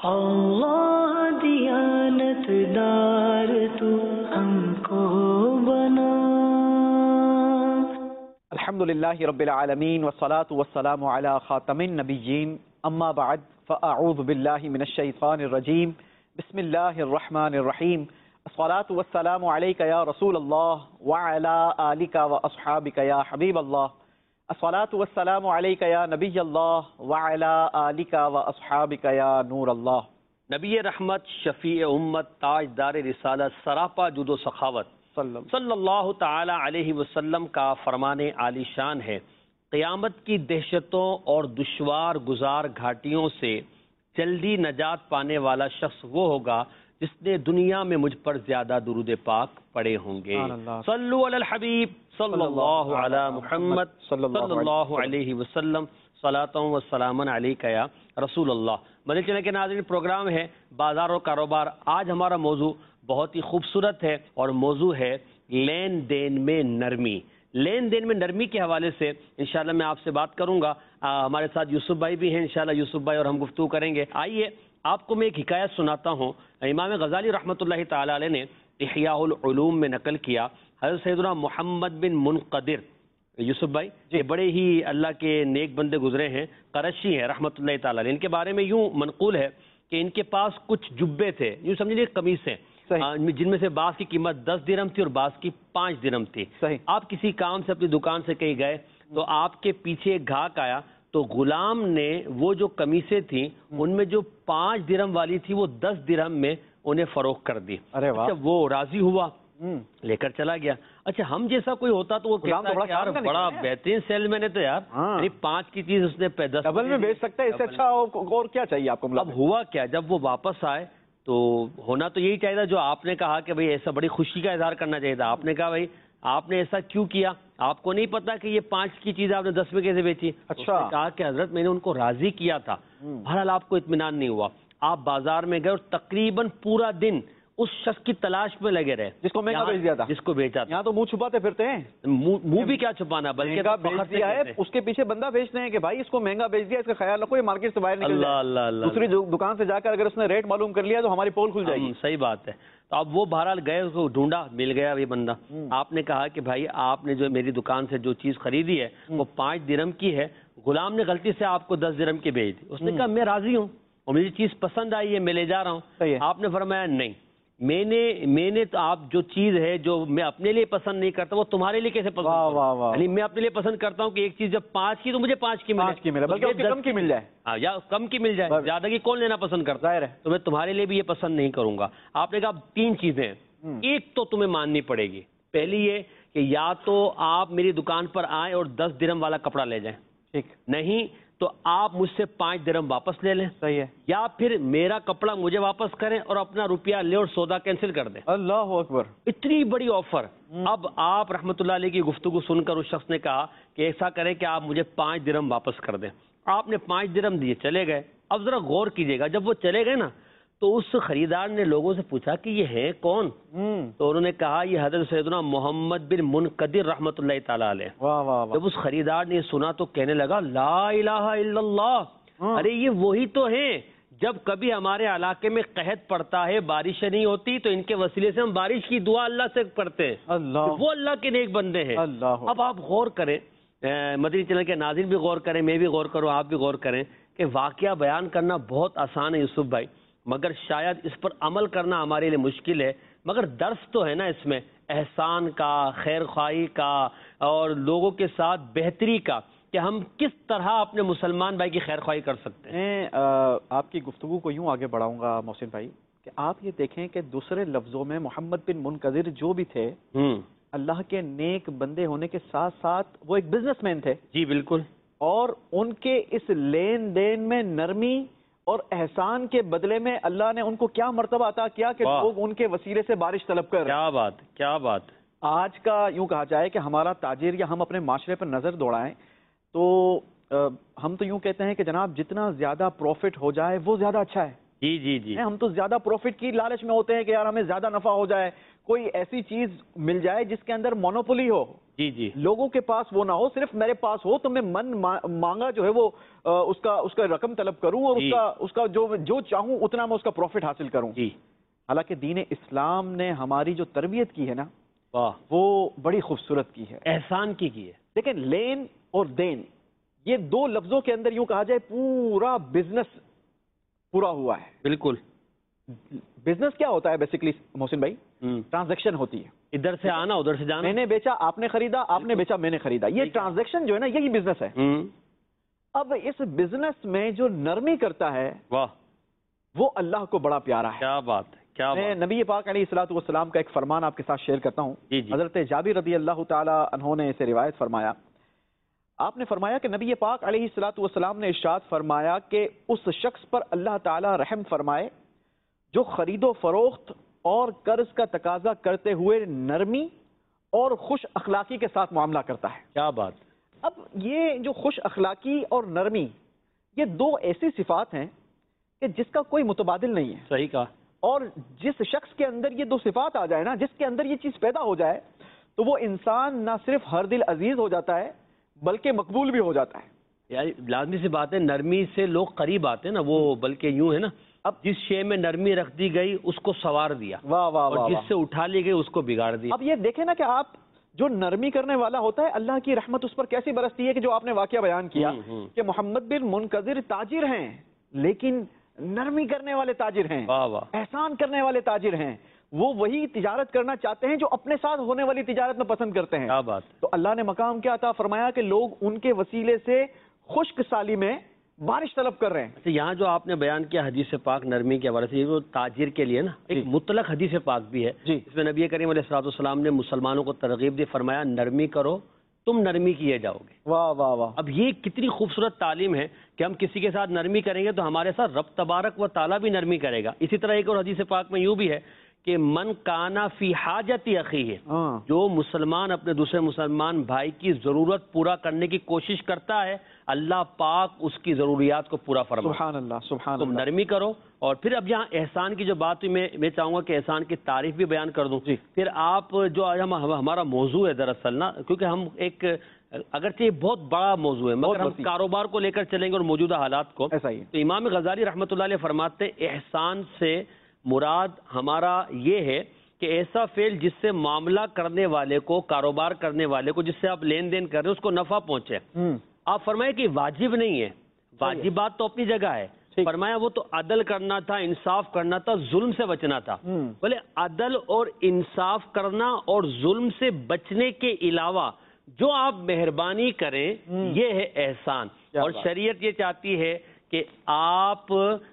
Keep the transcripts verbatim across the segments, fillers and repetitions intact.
اللہ دیانت دار تو ہم کو بنا. الحمدللہ رب العالمین والصلاة والسلام علی خاتم النبیین اما بعد فاعوذ باللہ من الشیطان الرجیم بسم اللہ الرحمن الرحیم. الصلاة والسلام علیک یا رسول اللہ وعلی آلک واصحابک یا حبیب اللہ. الصلاة والسلام علیک یا نبی اللہ وعلی آلک واصحابک یا نور اللہ. نبی رحمت، شفیع امت، تاجدار رسالت، سراپا جود و سخاوت صلی اللہ تعالی علیہ وسلم کا فرمان عالی شان ہے، قیامت کی دہشتوں اور دشوار گزار گھاٹیوں سے جلدی نجات پانے والا شخص وہ ہوگا جس نے دنیا میں مجھ پر زیادہ درود پاک پڑے ہوں گے. صلو علی الحبیب صلی اللہ علی محمد صلی اللہ علیہ وسلم. صلاۃ و سلام علیک یا رسول اللہ. مدنی چینل کے ناظرین، پروگرام ہے بازار و کاروبار. آج ہمارا موضوع بہت ہی خوبصورت ہے اور موضوع ہے لین دین میں نرمی. لین دین میں نرمی کے حوالے سے انشاءاللہ میں آپ سے بات کروں گا. آ, ہمارے ساتھ یوسف بھائی بھی ہیں. انشاءاللہ یوسف بھائی اور ہم گفتگو کریں گے. آئیے آپ کو میں ایک حکایت سناتا ہوں. امام غزالی رحمۃ اللہ تعالی علیہ نے احیاء العلوم میں نقل کیا. حضرت سیدنا محمد بن منقدر، یوسف بھائی یہ بڑے ہی اللہ کے نیک بندے گزرے ہیں، قرشی ہیں رحمۃ اللہ تعالی علیہ. ان کے بارے میں یوں منقول ہے کہ ان کے پاس کچھ جبے تھے، یوں سمجھیے قمیصیں، جن میں سے بعض کی قیمت دس درہم تھی اور بعض کی پانچ درہم تھی. آپ کسی کام سے اپنی دکان سے کہیں گئے تو آپ کے پیچھے ایک گھاک آیا تو غلام نے وہ جو قمیصیں تھیں ان میں جو پانچ درہم والی تھی وہ دس درہم میں انہیں فروخت کر دی. اچھا وہ راضی ہوا، لے کر چلا گیا. اچھا ہم جیسا کوئی ہوتا تو وہ کہتا ہے کہ یار بڑا بہترین سیل مین ہے تو یار یعنی پانچ کی چیز اس نے دس ڈبل میں بیچ سکتا ہے، اس سے اچھا اور کیا چاہیے آپ کو. اب ہوا کیا، جب وہ واپس آئے تو ہونا تو یہی چاہیے تھا جو آپ نے کہا کہ بھئی ایسا بڑی خوشی کا اظہار کرنا چاہیے تھا. آپ نے کہا بھئی آپ نے ایسا کیوں کیا، آپ کو نہیں پتا کہ یہ پانچ کی چیز آپ نے دس میں کیسے بیچی. اچھا کہا کہ حضرت میں نے ان کو راضی کیا تھا. بہرحال آپ کو اطمینان نہیں ہوا. آپ بازار میں گئے اور تقریباً پورا دن اس شخص کی تلاش میں لگے رہے جس کو مہنگا بیچ دیا تھا، جس کو بیچا تھا. یہاں تو منہ چھپاتے پھرتے ہیں. منہ بھی کیا چھپانا، بلکہ اس کے پیچھے بندہ بیچتے ہیں کہ بھائی اس کو مہنگا بیچ دیا، اس کا خیال رکھو یہ مارکیٹ سے باہر نکل جائے. دوسری دکان سے جا کر اگر اس نے ریٹ معلوم کر لیا تو ہماری پول کھل جائے گی. صحیح بات ہے. تو اب وہ بہرحال گئے، اس کو ڈھونڈا، مل گیا یہ بندہ. آپ نے کہا کہ بھائی آپ نے جو میری دکان سے جو چیز خریدی ہے وہ پانچ درہم کی ہے، غلام نے غلطی سے آپ کو دس درہم کی بیچ دی. اس نے کہا میں راضی ہوں اور مجھے چیز پسند آئی ہے، میں لے جا رہا ہوں. آپ نے فرمایا نہیں، میں نے میں نے تو آپ جو چیز ہے جو میں اپنے لیے پسند نہیں کرتا وہ تمہارے لیے کیسے پسند کرتا. یعنی میں اپنے لیے پسند کرتا ہوں کہ ایک چیز جب پانچ کی تو مجھے پانچ کی ملے، بلکہ کم کی مل جائے یا کم کی مل جائے. زیادہ کی کون لینا پسند کرتا ہے، تو میں تمہارے لیے بھی یہ پسند نہیں کروں گا. آپ نے کہا تین چیزیں، ایک تو تمہیں ماننی پڑے گی. پہلی یہ کہ یا تو آپ میری دکان پر آئیں اور دس درہم والا کپڑا لے جائیں، ٹھیک نہیں تو آپ مجھ سے پانچ درہم واپس لے لیں. صحیح ہے. یا پھر میرا کپڑا مجھے واپس کریں اور اپنا روپیہ لے اور سودا کینسل کر دیں. اللہ اکبر، اتنی بڑی آفر. اب آپ رحمت اللہ علیہ کی گفتگو سن کر اس شخص نے کہا کہ ایسا کریں کہ آپ مجھے پانچ درہم واپس کر دیں. آپ نے پانچ درہم دیے، چلے گئے. اب ذرا غور کیجیے گا، جب وہ چلے گئے نا تو اس خریدار نے لوگوں سے پوچھا کہ یہ ہے کون؟ تو انہوں نے کہا یہ حضرت سیدنا محمد بن منقدر رحمۃ اللہ تعالی علیہ. جب اس خریدار نے سنا تو کہنے لگا لا الہ الا اللہ، ارے یہ وہی تو ہیں جب کبھی ہمارے علاقے میں قحط پڑتا ہے، بارش نہیں ہوتی تو ان کے وسیلے سے ہم بارش کی دعا اللہ سے کرتے ہیں. اللہ، وہ اللہ کے نیک بندے ہیں. اب آپ غور کریں، مدنی چینل کے ناظرین بھی غور کریں، میں بھی غور کروں، آپ بھی غور کریں کہ واقعہ بیان کرنا بہت آسان ہے یوسف بھائی، مگر شاید اس پر عمل کرنا ہمارے لیے مشکل ہے. مگر درس تو ہے نا اس میں، احسان کا، خیر خواہی کا اور لوگوں کے ساتھ بہتری کا، کہ ہم کس طرح اپنے مسلمان بھائی کی خیر خواہی کر سکتے ہیں. میں آپ کی گفتگو کو یوں آگے بڑھاؤں گا محسن بھائی کہ آپ یہ دیکھیں کہ دوسرے لفظوں میں محمد بن منقدر جو بھی تھے اللہ کے نیک بندے ہونے کے ساتھ ساتھ وہ ایک بزنس مین تھے. جی بالکل. اور ان کے اس لین دین میں نرمی اور احسان کے بدلے میں اللہ نے ان کو کیا مرتبہ عطا کیا کہ لوگ ان کے وسیلے سے بارش طلب کر. کیا بات کیا بات. آج کا یوں کہا جائے کہ ہمارا تاجر یا ہم اپنے معاشرے پر نظر دوڑائیں تو ہم تو یوں کہتے ہیں کہ جناب جتنا زیادہ پروفٹ ہو جائے وہ زیادہ اچھا ہے. جی جی جی ہم تو زیادہ پروفٹ کی لالچ میں ہوتے ہیں کہ یار ہمیں زیادہ نفع ہو جائے، کوئی ایسی چیز مل جائے جس کے اندر مونوپولی ہو، جی جی لوگوں کے پاس وہ نہ ہو، صرف میرے پاس ہو تو میں من مانگا جو ہے وہ اس کا اس کا رقم طلب کروں اور اس کا اس کا جو جو چاہوں اتنا میں اس کا پروفٹ حاصل کروں. جی حالانکہ دین اسلام نے ہماری جو تربیت کی ہے نا واہ وہ بڑی خوبصورت کی ہے، احسان کی کی ہے. لیکن لین اور دین یہ دو لفظوں کے اندر یوں کہا جائے پورا بزنس پورا ہوا ہے. بالکل. بزنس کیا ہوتا ہے بیسیکلی محسن بھائی؟ ٹرانزیکشن ہوتی ہے، ادھر سے آنا ادھر سے جانا. میں نے بیچا آپ نے خریدا، آپ نے بیچا میں نے خریدا، یہ ٹرانزیکشن جو ہے نا یہی بزنس ہے. اب اس بزنس میں جو نرمی کرتا ہے واہ وہ اللہ کو بڑا پیارا ہے. کیا بات ہے، کیا میں بات. نبی پاک علیہ الصلوۃ والسلام کا ایک فرمان آپ کے ساتھ شیئر کرتا ہوں. جی جی حضرت جابر رضی اللہ تعالی عنہ نے اسے روایت فرمایا. آپ نے فرمایا کہ نبی پاک علیہ الصلوۃ والسلام نے ارشاد فرمایا کہ اس شخص پر اللہ تعالی رحم فرمائے جو خرید و فروخت اور قرض کا تقاضا کرتے ہوئے نرمی اور خوش اخلاقی کے ساتھ معاملہ کرتا ہے. کیا بات. اب یہ جو خوش اخلاقی اور نرمی یہ دو ایسی صفات ہیں کہ جس کا کوئی متبادل نہیں ہے. صحیح کہا. اور جس شخص کے اندر یہ دو صفات آ جائے نا، جس کے اندر یہ چیز پیدا ہو جائے تو وہ انسان نہ صرف ہر دل عزیز ہو جاتا ہے بلکہ مقبول بھی ہو جاتا ہے. یار لازمی سی بات ہے، نرمی سے لوگ قریب آتے ہیں نا، وہ بلکہ یوں ہے نا، اب جس شے میں نرمی رکھ دی گئی اس کو سوار دیا، واہ واہ اور واہ جس سے اٹھا لی گئی اس کو بگاڑ دیا. اب یہ دیکھیں نا کہ آپ جو نرمی کرنے والا ہوتا ہے اللہ کی رحمت اس پر کیسی برستی ہے کہ جو آپ نے واقعہ بیان کیا کہ محمد بن منکذر تاجر ہیں لیکن نرمی کرنے والے تاجر ہیں، واہ واہ احسان کرنے والے تاجر ہیں. وہ وہی تجارت کرنا چاہتے ہیں جو اپنے ساتھ ہونے والی تجارت میں پسند کرتے ہیں. کیا بات. تو اللہ نے مقام کیا عطا فرمایا کہ لوگ ان کے وسیلے سے خشک سالی میں بارش طلب کر رہے ہیں. اچھا یہاں جو آپ نے بیان کیا حدیث پاک نرمی کے حوالے سے، یہ جو تاجر کے لیے نا ایک مطلق حدیث پاک بھی ہے جی. اس میں نبی کریم علیہ الصلوۃ والسلام نے مسلمانوں کو ترغیب دی، فرمایا نرمی کرو تم نرمی کیے جاؤ گے. واہ واہ واہ. اب یہ کتنی خوبصورت تعلیم ہے کہ ہم کسی کے ساتھ نرمی کریں گے تو ہمارے ساتھ رب تبارک و تعالیٰ بھی نرمی کرے گا. اسی طرح ایک اور حدیث پاک میں یوں بھی ہے کہ من کانا فی حاجت اخیہ، جو مسلمان اپنے دوسرے مسلمان بھائی کی ضرورت پورا کرنے کی کوشش کرتا ہے اللہ پاک اس کی ضروریات کو پورا فرمائے. سبحان اللہ سبحان تم اللہ. نرمی کرو. اور پھر اب یہاں احسان کی جو بات ہوئی میں میں چاہوں گا کہ احسان کی تعریف بھی بیان کر دوں. جی. پھر آپ جو آج ہم ہمارا موضوع ہے دراصل نا، کیونکہ ہم ایک اگرچہ یہ بہت بڑا موضوع ہے مگر ہم کاروبار کو لے کر چلیں گے اور موجودہ حالات کو. ایسا ہی. تو امام غزالی رحمۃ اللہ علیہ فرماتے ہیں احسان سے مراد ہمارا یہ ہے کہ ایسا فعل جس سے معاملہ کرنے والے کو، کاروبار کرنے والے کو، جس سے آپ لین دین کر رہے ہیں اس کو نفع پہنچے. آپ فرمائے کہ واجب نہیں ہے، واجبات تو اپنی جگہ ہے، فرمایا وہ تو عدل کرنا تھا، انصاف کرنا تھا، ظلم سے بچنا تھا. بولے عدل اور انصاف کرنا اور ظلم سے بچنے کے علاوہ جو آپ مہربانی کریں یہ ہے احسان. اور شریعت یہ چاہتی ہے کہ آپ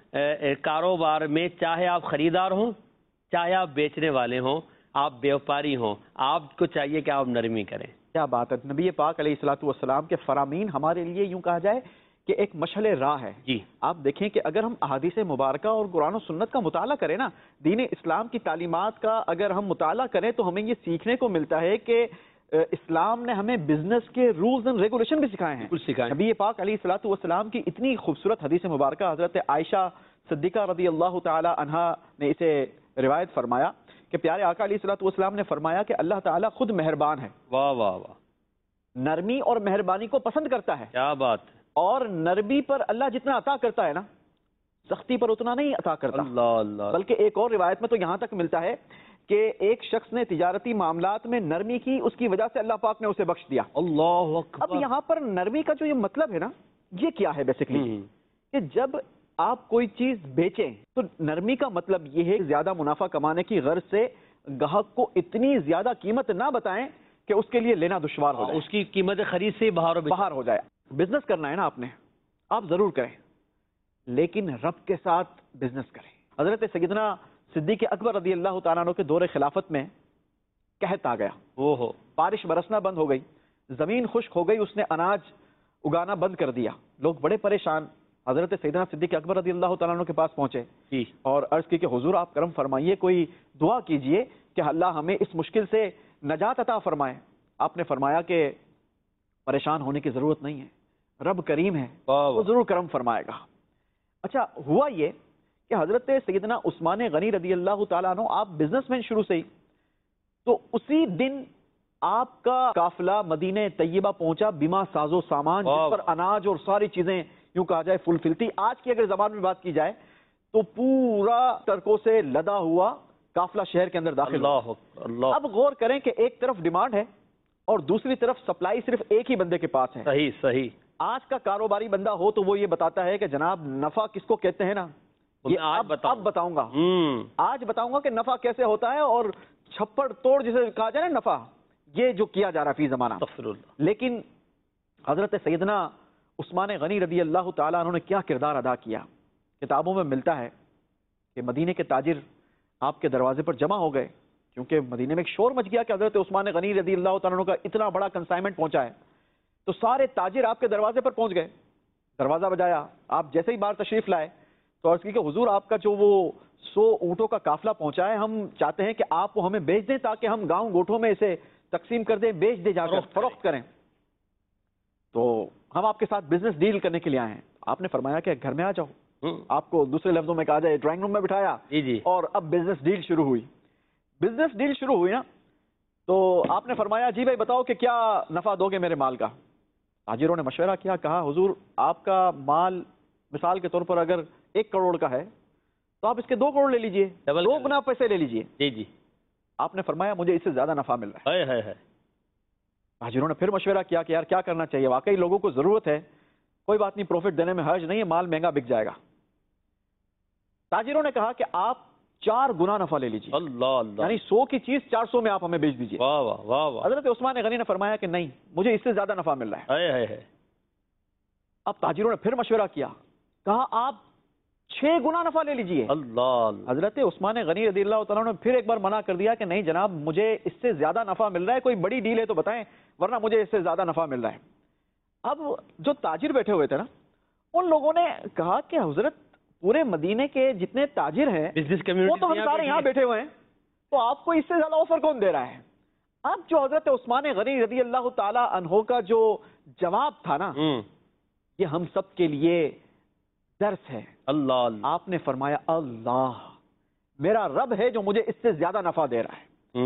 کاروبار میں چاہے آپ خریدار ہوں چاہے آپ بیچنے والے ہوں، آپ بیوپاری ہوں، آپ کو چاہیے کہ آپ نرمی کریں. کیا بات ہے. نبی پاک علیہ الصلوۃ والسلام کے فرامین ہمارے لیے یوں کہا جائے کہ ایک مشعل راہ ہے. جی. آپ دیکھیں کہ اگر ہم احادیث مبارکہ اور قرآن و سنت کا مطالعہ کریں نا، دین اسلام کی تعلیمات کا اگر ہم مطالعہ کریں تو ہمیں یہ سیکھنے کو ملتا ہے کہ اسلام نے ہمیں بزنس کے رولز اینڈ ریگولیشن بھی سکھائے ہیں. سکھائے. نبی پاک علیہ الصلوۃ والسلام کی اتنی خوبصورت حدیث مبارکہ حضرت عائشہ صدیقہ رضی اللہ تعالی عنہا نے اسے روایت فرمایا کہ پیارے آقا علیہ الصلوۃ والسلام نے فرمایا کہ اللہ تعالیٰ خود مہربان ہے. واہ واہ واہ. نرمی اور مہربانی کو پسند کرتا ہے. کیا بات. اور نرمی پر اللہ جتنا عطا کرتا ہے نا سختی پر اتنا نہیں عطا کرتا. اللہ اللہ. بلکہ ایک اور روایت میں تو یہاں تک ملتا ہے کہ ایک شخص نے تجارتی معاملات میں نرمی کی، اس کی وجہ سے اللہ پاک نے اسے بخش دیا. اللہ اکبر. اب یہاں پر نرمی کا جو یہ مطلب ہے نا یہ کیا ہے بیسیکلی کہ جب آپ کوئی چیز بیچیں تو نرمی کا مطلب یہ ہے کہ زیادہ منافع کمانے کی غرض سے گاہک کو اتنی زیادہ قیمت نہ بتائیں کہ اس کے لیے لینا دشوار ہو جائے، اس کی قیمت خرید سے باہر باہر ہو جائے. بزنس کرنا ہے نا آپ نے، آپ ضرور کریں لیکن رب کے ساتھ بزنس کریں. حضرت سیدنا صدیق اکبر رضی اللہ تعالیٰ عنہ کے دور خلافت میں قحط آ گیا. وہ ہو بارش برسنا بند ہو گئی، زمین خشک ہو گئی، اس نے اناج اگانا بند کر دیا. لوگ بڑے پریشان حضرت سیدنا صدیق اکبر رضی اللہ تعالیٰ عنہ کے پاس پہنچے جی. اور عرض کی کہ حضور آپ کرم فرمائیے، کوئی دعا کیجئے کہ اللہ ہمیں اس مشکل سے نجات عطا فرمائے. آپ نے فرمایا کہ پریشان ہونے کی ضرورت نہیں ہے، رب کریم ہے، وہ ضرور کرم فرمائے گا. اچھا ہوا یہ کہ حضرت سیدنا عثمان غنی رضی اللہ تعالیٰ عنہ آپ بزنس مین شروع سے ہی، تو اسی دن آپ کا قافلہ مدینہ طیبہ پہنچا بما ساز و سامان، جس پر اناج اور ساری چیزیں یوں کہا جائے فل تھی. آج کی اگر زبان میں بات کی جائے تو پورا ٹرکوں سے لدا ہوا قافلہ شہر کے اندر داخل ہوا. اللہ. اب غور کریں کہ ایک طرف ڈیمانڈ ہے اور دوسری طرف سپلائی صرف ایک ہی بندے کے پاس ہے. صحیح صحیح. آج کا کاروباری بندہ ہو تو وہ یہ بتاتا ہے کہ جناب نفع کس کو کہتے ہیں نا، یہ اب اب بتاؤں گا، آج بتاؤں گا کہ نفع کیسے ہوتا ہے، اور چھپڑ توڑ جسے کہا جائے نا نفع، یہ جو کیا جا رہا فی زمانہ. لیکن حضرت سیدنا عثمان غنی رضی اللہ تعالیٰ عنہ نے کیا کردار ادا کیا. کتابوں میں ملتا ہے کہ مدینے کے تاجر آپ کے دروازے پر جمع ہو گئے، کیونکہ مدینے میں ایک شور مچ گیا کہ حضرت عثمان غنی رضی اللہ تعالیٰ عنہ کا اتنا بڑا کنسائنمنٹ پہنچا ہے. تو سارے تاجر آپ کے دروازے پر پہنچ گئے، دروازہ بجایا. آپ جیسے ہی باہر تشریف لائے تو عرض کی کہ حضور آپ کا جو وہ سو اونٹوں کا قافلہ پہنچا ہے، ہم چاہتے ہیں کہ آپ وہ ہمیں بیچ دیں تاکہ ہم گاؤں گوٹھوں میں اسے تقسیم کر دیں، بیچ دیں، جا کر فروخت کریں. تو ہم آپ کے ساتھ بزنس ڈیل کرنے کے لیے آئے ہیں. آپ نے فرمایا کہ گھر میں آ جاؤ. آپ کو دوسرے لفظوں میں کہا جائے ڈرائنگ روم میں بٹھایا جی جی اور اب بزنس ڈیل شروع ہوئی. بزنس ڈیل شروع ہوئی نا تو آپ نے فرمایا جی بھائی بتاؤ کہ کیا نفع دو گے میرے مال کا. تاجروں نے مشورہ کیا، کہا حضور آپ کا مال مثال کے طور پر اگر ایک کروڑ کا ہے تو آپ اس کے دو کروڑ لے لیجئے، دو گنا پیسے لے لیجئے. جی جی. آپ نے فرمایا مجھے اس سے زیادہ نفع مل رہا ہے. تاجروں نے پھر مشورہ کیا کہ یار کیا کرنا چاہیے، واقعی لوگوں کو ضرورت ہے، کوئی بات نہیں، پروفٹ دینے میں حرج نہیں ہے، مال مہنگا بک جائے گا. تاجروں نے کہا کہ آپ چار گنا نفع لے لیجیے. اللہ اللہ. یعنی سو کی چیز چار سو میں آپ ہمیں بیچ دیجیے. واہ واہ واہ واہ. حضرت عثمان غنی نے فرمایا کہ نہیں، مجھے اس سے زیادہ نفع مل رہا ہے. اب تاجروں نے پھر مشورہ کیا، کہا آپ چھ گنا نفع لے لیجیے. اللہ. حضرت عثمان غنی رضی اللہ تعالیٰ نے پھر ایک بار منع کر دیا کہ نہیں جناب مجھے اس سے زیادہ نفع مل رہا ہے، کوئی بڑی ڈیل ہے تو بتائیں ورنہ مجھے اس سے زیادہ نفع مل رہا ہے. اب جو تاجر بیٹھے ہوئے تھے نا ان لوگوں نے کہا کہ حضرت پورے مدینے کے جتنے تاجر ہیں وہ تو ہم سارے یہاں بیٹھے ہوئے ہیں، تو آپ کو اس سے زیادہ آفر کون دے رہا ہے. اب جو حضرت عثمان غنی رضی اللہ تعالی عنہ کا جو جواب تھا نا یہ ہم سب کے لیے درس ہے. اللہ. آپ نے فرمایا اللہ میرا رب ہے جو مجھے اس سے زیادہ نفع دے رہا ہے.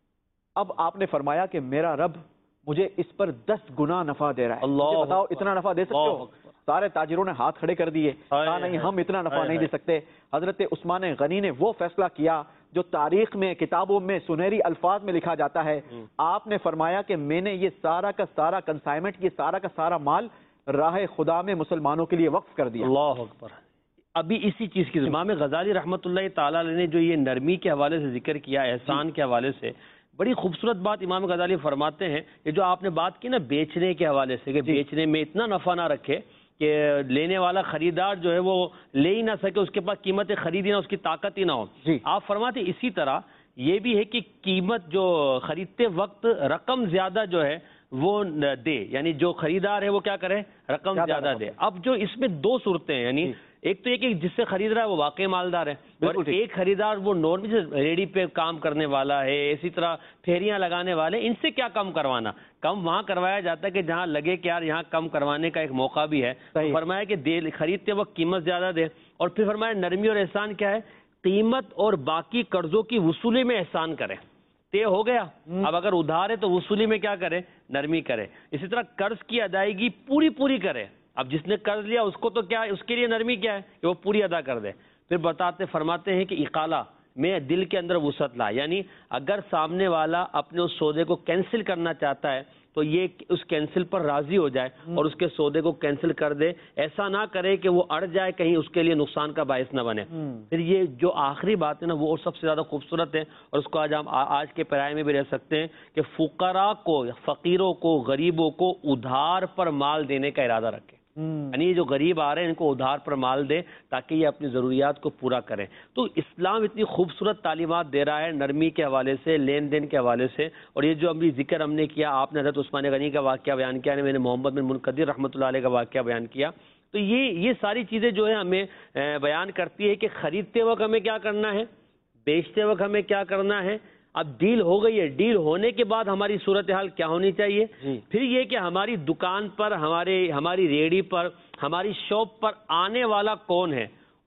اب آپ نے فرمایا کہ میرا رب مجھے اس پر دس گنا نفع دے رہا ہے. اللہ. بتاؤ اتنا نفع دے سکتے ہو؟ سارے تاجروں نے ہاتھ کھڑے کر دیے، کہا نہیں ہم اتنا نفع نہیں دے سکتے. حضرت عثمان غنی نے وہ فیصلہ کیا جو تاریخ میں کتابوں میں سنہری الفاظ میں لکھا جاتا ہے. آپ نے فرمایا کہ میں نے یہ سارا کا سارا کنسائنمنٹ، یہ سارا کا سارا مال راہ خدا میں مسلمانوں کے لیے وقف کر دیا. اللہ اکبر. ابھی اسی چیز کی امام غزالی رحمۃ اللہ تعالیٰ نے جو یہ نرمی کے حوالے سے ذکر کیا، احسان کے حوالے سے، بڑی خوبصورت بات امام غزالی فرماتے ہیں. یہ جو آپ نے بات کی نا بیچنے کے حوالے سے کہ بیچنے میں اتنا نفع نہ رکھے کہ لینے والا خریدار جو ہے وہ لے ہی نہ سکے، اس کے پاس قیمت خریدی نہ، اس کی طاقت ہی نہ ہو. آپ فرماتے اسی طرح یہ بھی ہے کہ قیمت جو خریدتے وقت رقم زیادہ جو ہے وہ دے، یعنی جو خریدار ہے وہ کیا کرے، رقم زیادہ دے. اب جو اس میں دو صورتیں ہیں، یعنی ایک تو یہ کہ جس سے خرید رہا ہے وہ واقعی مالدار ہے، اور ایک خریدار وہ نارمل ریڈی پہ کام کرنے والا ہے، اسی طرح پھیریاں لگانے والے، ان سے کیا کم کروانا. کم وہاں کروایا جاتا ہے کہ جہاں لگے کہ یار یہاں کم کروانے کا ایک موقع بھی ہے. فرمایا کہ دے خریدتے وقت قیمت زیادہ دے. اور پھر فرمایا نرمی اور احسان کیا ہے، قیمت اور باقی قرضوں کی وصولی میں احسان کرے. طے ہو گیا، اب اگر ادھار ہے تو وصولی میں کیا کرے، نرمی کرے. اسی طرح قرض کی ادائیگی پوری پوری کرے. اب جس نے قرض لیا اس کو تو کیا ہے، اس کے لیے نرمی کیا ہے کہ وہ پوری ادا کر دے. پھر بتاتے فرماتے ہیں کہ اقالہ میں دل کے اندر وسعت لا، یعنی اگر سامنے والا اپنے اس سودے کو کینسل کرنا چاہتا ہے تو یہ اس کینسل پر راضی ہو جائے اور اس کے سودے کو کینسل کر دے. ایسا نہ کرے کہ وہ اڑ جائے، کہیں اس کے لیے نقصان کا باعث نہ بنے. پھر یہ جو آخری بات ہے نا وہ سب سے زیادہ خوبصورت ہے، اور اس کو آج ہم آج کے پیرائے میں بھی رہ سکتے ہیں کہ فقراء کو، فقیروں کو، غریبوں کو ادھار پر مال دینے کا ارادہ رکھے. یعنی یہ جو غریب آ رہے ہیں ان کو ادھار پر مال دے تاکہ یہ اپنی ضروریات کو پورا کریں. تو اسلام اتنی خوبصورت تعلیمات دے رہا ہے نرمی کے حوالے سے، لین دین کے حوالے سے. اور یہ جو ابھی ذکر ہم نے کیا، آپ نے حضرت عثمان غنی کا واقعہ بیان کیا، میں نے محمد بن منقدر رحمۃ اللہ علیہ کا واقعہ بیان کیا. تو یہ یہ ساری چیزیں جو ہے ہمیں بیان کرتی ہے کہ خریدتے وقت ہمیں کیا کرنا ہے، بیچتے وقت ہمیں کیا کرنا ہے. اب ڈیل ہو گئی ہے، ڈیل ہونے کے بعد ہماری صورتحال کیا ہونی چاہیے. پھر یہ کہ ہماری دکان پر، ہمارے ہماری ریڑھی پر، ہماری شاپ پر آنے والا کون ہے،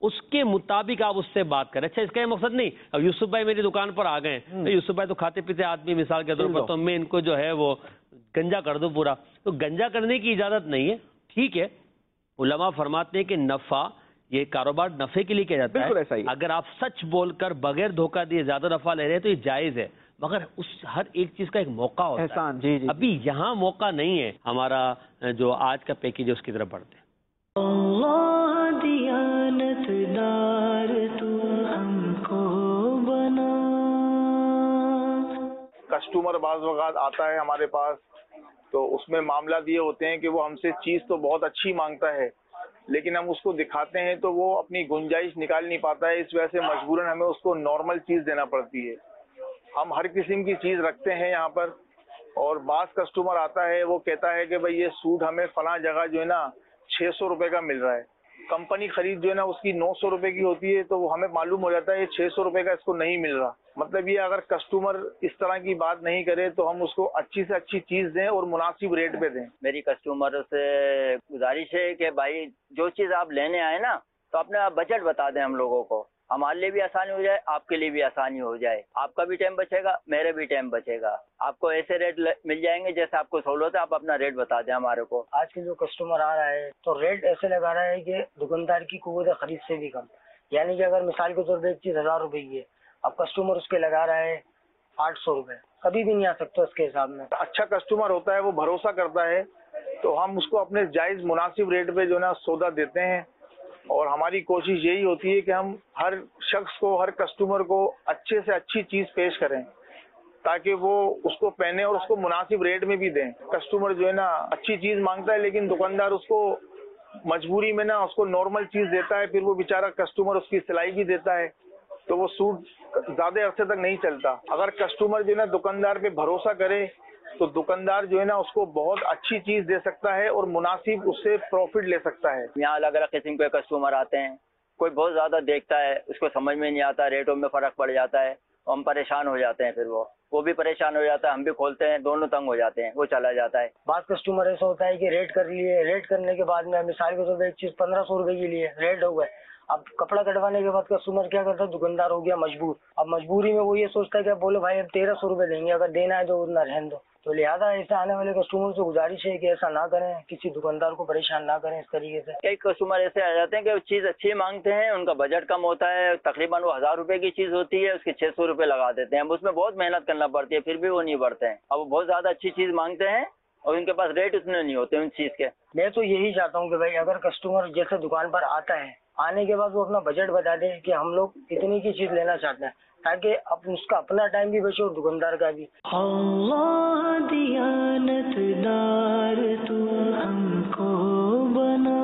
اس کے مطابق آپ اس سے بات کریں. اچھا اس کا یہ مقصد نہیں اب یوسف بھائی میری دکان پر آ گئے ہیں، یوسف بھائی تو کھاتے پیتے آدمی مثال کے طور پر، تو میں ان کو جو ہے وہ گنجا کر دوں پورا، تو گنجا کرنے کی اجازت نہیں ہے. ٹھیک ہے، علماء فرماتے ہیں کہ نفع، یہ کاروبار نفع کے لیے کیا جاتا ہے. اگر آپ سچ بول کر بغیر دھوکہ دیے زیادہ نفع لے رہے ہیں تو یہ جائز ہے، مگر اس ہر ایک چیز کا ایک موقع ہوتا ہے. جی جی ابھی یہاں موقع نہیں ہے. ہمارا جو آج کا پیکیج ہے اس کی طرف بڑھتے ہیں. اللہ دیانت دار تو ہم کو بنا. کسٹمر بعض اوقات آتا ہے ہمارے پاس تو اس میں معاملات یہ ہوتے ہیں کہ وہ ہم سے چیز تو بہت اچھی مانگتا ہے، لیکن ہم اس کو دکھاتے ہیں تو وہ اپنی گنجائش نکال نہیں پاتا ہے. اس وجہ سے مجبوراً ہمیں اس کو نارمل چیز دینا پڑتی ہے. ہم ہر قسم کی چیز رکھتے ہیں یہاں پر، اور بعض کسٹمر آتا ہے وہ کہتا ہے کہ بھائی یہ سوٹ ہمیں فلاں جگہ جو ہے نا چھ سو روپے کا مل رہا ہے، کمپنی خرید جو ہے نا اس کی نو سو روپے کی ہوتی ہے، تو وہ ہمیں معلوم ہو جاتا ہے یہ چھ سو روپے کا اس کو نہیں مل رہا. مطلب یہ اگر کسٹمر اس طرح کی بات نہیں کرے تو ہم اس کو اچھی سے اچھی چیز دیں اور مناسب ریٹ پہ دیں. میری کسٹمر سے گزارش ہے کہ بھائی جو چیز آپ لینے آئے نا تو اپنا بجٹ بتا دیں ہم لوگوں کو، ہمارے لیے بھی آسانی ہو جائے، آپ کے لیے بھی آسانی ہو جائے. آپ کا بھی ٹائم بچے گا، میرے بھی ٹائم بچے گا. آپ کو ایسے ریٹ مل جائیں گے جیسے آپ کو سہولت ہے. آپ اپنا ریٹ بتا دیں ہمارے کو. آج کے جو کسٹمر آ رہا ہے تو ریٹ ایسے لگا رہا ہے کہ دکاندار کی قوت خرید سے بھی کم. یعنی کہ اگر مثال کے طور پہ ایک چیز ہزار روپے کی ہے، اب کسٹمر اس کے لگا رہا ہے آٹھ سو روپے، کبھی بھی نہیں آ سکتا اس کے حساب میں. اچھا کسٹمر ہوتا ہے، وہ بھروسہ کرتا ہے، تو ہم اس کو اپنے جائز مناسب ریٹ پہ جو ہے نا سودا دیتے ہیں. اور ہماری کوشش یہی ہوتی ہے کہ ہم ہر شخص کو، ہر کسٹمر کو اچھے سے اچھی چیز پیش کریں تاکہ وہ اس کو پہنے اور اس کو مناسب ریٹ میں بھی دیں. کسٹمر جو ہے نا اچھی چیز مانگتا ہے لیکن دکاندار اس کو مجبوری میں نا اس کو نارمل چیز دیتا ہے، پھر وہ بیچارہ کسٹمر اس کی سلائی بھی دیتا ہے تو وہ سوٹ زیادہ عرصے تک نہیں چلتا. اگر کسٹمر جو ہے نا دکاندار پہ بھروسہ کرے تو دکاندار جو ہے نا اس کو بہت اچھی چیز دے سکتا ہے اور مناسب اس سے پروفٹ لے سکتا ہے. یہاں الگ الگ قسم کے کسٹمر آتے ہیں، کوئی بہت زیادہ دیکھتا ہے، اس کو سمجھ میں نہیں آتا، ریٹوں میں فرق پڑ جاتا ہے، ہم پریشان ہو جاتے ہیں. پھر وہ وہ بھی پریشان ہو جاتا ہے، ہم بھی کھولتے ہیں، دونوں تنگ ہو جاتے ہیں، وہ چلا جاتا ہے. بعض کسٹمر ایسا ہوتا ہے کہ ریٹ کر لیے، ریٹ کرنے کے بعد میں مثال کے طور پہ ایک چیز پندرہ سو روپے کی لیے، ریٹ ہو گئے. اب کپڑا کٹوانے کے بعد کسٹمر کیا کرتا ہے، دکاندار ہو گیا مجبور. اب مجبوری میں وہ یہ سوچتا ہے کہ بولو بھائی اب تیرہ سو روپے دیں گے، اگر دینا ہے تو اتنا رہن دو. تو لہٰذا ایسے آنے والے کسٹمر سے گزارش ہے کہ ایسا نہ کریں، کسی دکاندار کو پریشان نہ کریں اس طریقے سے. کئی کسٹمر ایسے آ جاتے ہیں کہ چیز اچھی مانگتے ہیں، ان کا بجٹ کم ہوتا ہے، تقریباً وہ ہزار روپے کی چیز ہوتی ہے، اس کے چھ سو روپے لگا دیتے ہیں. اس میں بہت محنت کرنا پڑتی ہے، پھر بھی وہ نہیں بڑھتے ہیں. اب وہ بہت زیادہ اچھی چیز مانگتے ہیں اور ان کے پاس ریٹ اتنے نہیں ہوتے ان چیز کے. میں تو یہی چاہتا ہوں کہ بھائی اگر کسٹمر جیسے دکان پر آتا ہے، آنے کے بعد وہ اپنا بجٹ بتا دے کہ ہم لوگ اتنی کی چیز لینا چاہتے ہیں، تاکہ اب اس کا اپنا ٹائم بھی بچے اور دکاندار کا بھی. اللہ دیانت دار تو ہم کو بنا.